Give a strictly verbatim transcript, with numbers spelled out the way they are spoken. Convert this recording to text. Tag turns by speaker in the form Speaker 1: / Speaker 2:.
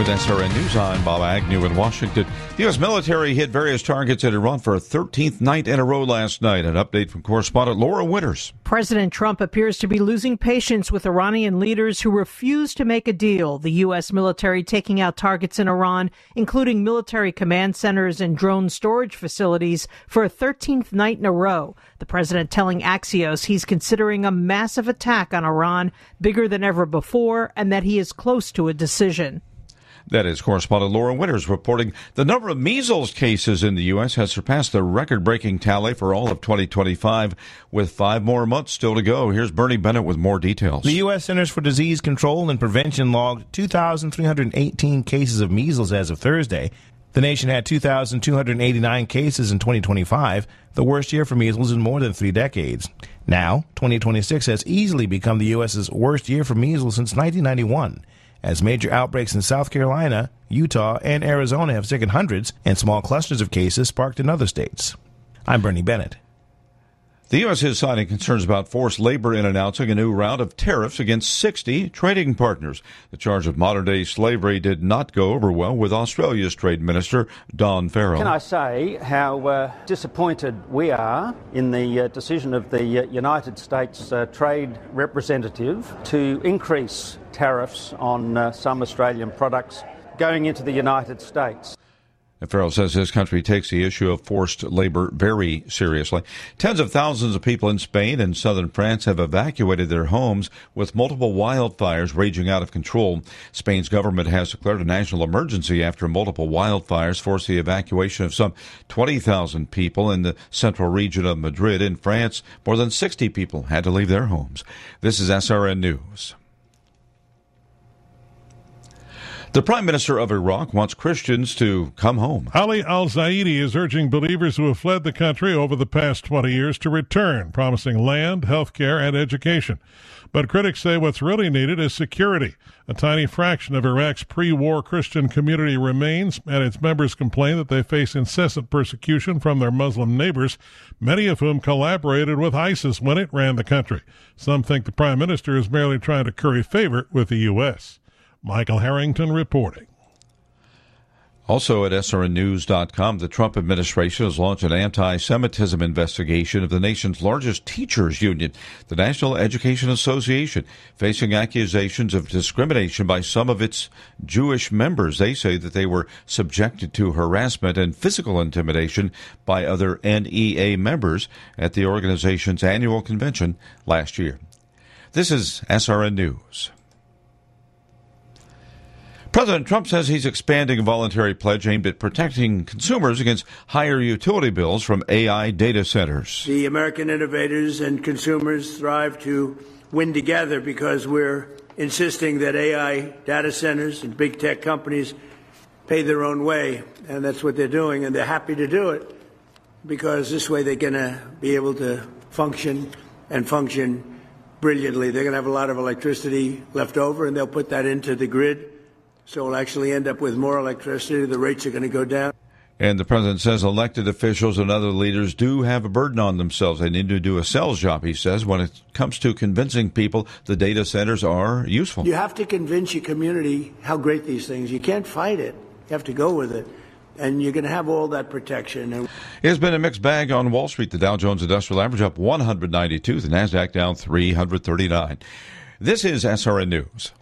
Speaker 1: With S R N News, I'm Bob Agnew in Washington. The U S military hit various targets in Iran for a thirteenth night in a row last night. An update from correspondent Laura Winters.
Speaker 2: President Trump appears to be losing patience with Iranian leaders who refuse to make a deal. The U S military taking out targets in Iran, including military command centers and drone storage facilities, for a thirteenth night in a row. The president telling Axios he's considering a massive attack on Iran, bigger than ever before, and that he is close to a decision.
Speaker 1: That is correspondent Laura Winters reporting. The number of measles cases in the U S has surpassed the record-breaking tally for all of twenty twenty-five, with five more months still to go. Here's Bernie Bennett with more details.
Speaker 3: The U S Centers for Disease Control and Prevention logged two thousand three hundred eighteen cases of measles as of Thursday. The nation had two thousand two hundred eighty-nine cases in twenty twenty-five, the worst year for measles in more than three decades. Now, twenty twenty-six has easily become the U S's worst year for measles since nineteen ninety-one. As major outbreaks in South Carolina, Utah, and Arizona have sickened hundreds, and small clusters of cases sparked in other states. I'm Bernie Bennett.
Speaker 1: The U S is citing concerns about forced labor in announcing a new round of tariffs against sixty trading partners. The charge of modern-day slavery did not go over well with Australia's Trade Minister, Don Farrell.
Speaker 4: Can I say how uh, disappointed we are in the uh, decision of the uh, United States uh, Trade Representative to increase tariffs on uh, some Australian products going into the United States.
Speaker 1: Farrell says his country takes the issue of forced labor very seriously. Tens of thousands of people in Spain and southern France have evacuated their homes with multiple wildfires raging out of control. Spain's government has declared a national emergency after multiple wildfires forced the evacuation of some twenty thousand people in the central region of Madrid. In France, more than sixty people had to leave their homes. This is S R N News. The Prime Minister of Iraq wants Christians to come home.
Speaker 5: Ali al-Zaidi is urging believers who have fled the country over the past twenty years to return, promising land, health care, and education. But critics say what's really needed is security. A tiny fraction of Iraq's pre-war Christian community remains, and its members complain that they face incessant persecution from their Muslim neighbors, many of whom collaborated with ISIS when it ran the country. Some think the Prime Minister is merely trying to curry favor with the U S Michael Harrington reporting.
Speaker 1: Also at S R N news dot com, the Trump administration has launched an anti-Semitism investigation of the nation's largest teachers union, the National Education Association, facing accusations of discrimination by some of its Jewish members. They say that they were subjected to harassment and physical intimidation by other N E A members at the organization's annual convention last year. This is S R N News. President Trump says he's expanding a voluntary pledge aimed at protecting consumers against higher utility bills from A I data centers.
Speaker 6: The American innovators and consumers thrive to win together because we're insisting that A I data centers and big tech companies pay their own way, and that's what they're doing, and they're happy to do it because this way they're going to be able to function and function brilliantly. They're going to have a lot of electricity left over, and they'll put that into the grid. So we'll actually end up with more electricity. The rates are going to go down.
Speaker 1: And the president says elected officials and other leaders do have a burden on themselves. They need to do a sales job, he says, when it comes to convincing people the data centers are useful.
Speaker 6: You have to convince your community how great these things. You can't fight it. You have to go with it. And you're going to have all that protection.
Speaker 1: It's been a mixed bag on Wall Street. The Dow Jones Industrial Average up one hundred ninety-two. The NASDAQ down three hundred thirty-nine. This is S R N News.